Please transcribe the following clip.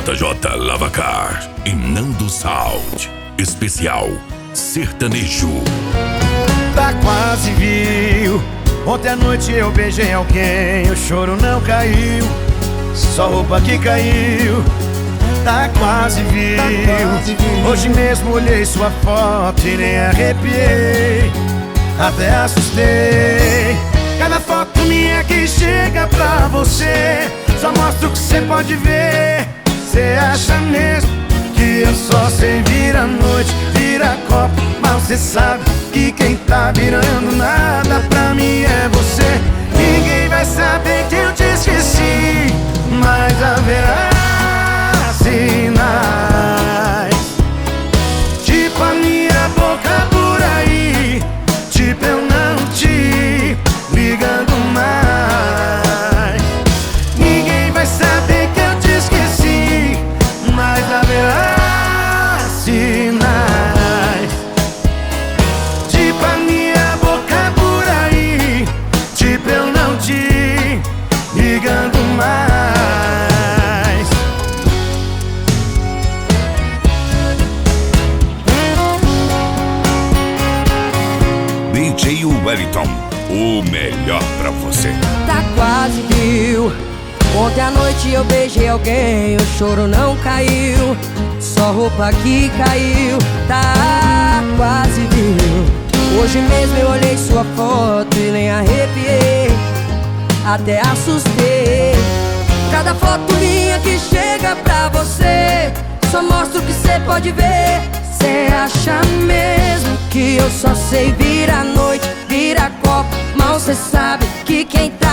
JJ Lavacar e Nando Sound. Especial sertanejo. Tá quase viu. Ontem à noite eu beijei alguém, o choro não caiu, só roupa que caiu. Tá quase viu. Hoje mesmo olhei sua foto e nem arrepiei, até assustei. Cada foto minha que chega pra você só mostra o que cê pode ver. Cê acha mesmo que eu só sei virar noite, virar copo, mas cê sabe que quem tá virando nada pra mim é você. Ninguém vai saber que eu te esqueci, mas haverá sinais, tipo a minha boca por aí, tipo eu não te ligando mais. Ninguém vai saber que eu te esqueci, mas haverá sinais, tipo a minha boca por aí, tipo eu não te ligando mais. DJ Wellington, o melhor pra você. Tá quase viu. Ontem à noite eu beijei alguém, o choro não caiu, só roupa que caiu. Tá quase viu. Hoje mesmo eu olhei sua foto e nem arrepiei, até assustei. Cada foto minha que chega pra você só mostra o que cê pode ver. Cê acha mesmo que eu só sei virar noite, virar copo, mal cê sabe que quem tá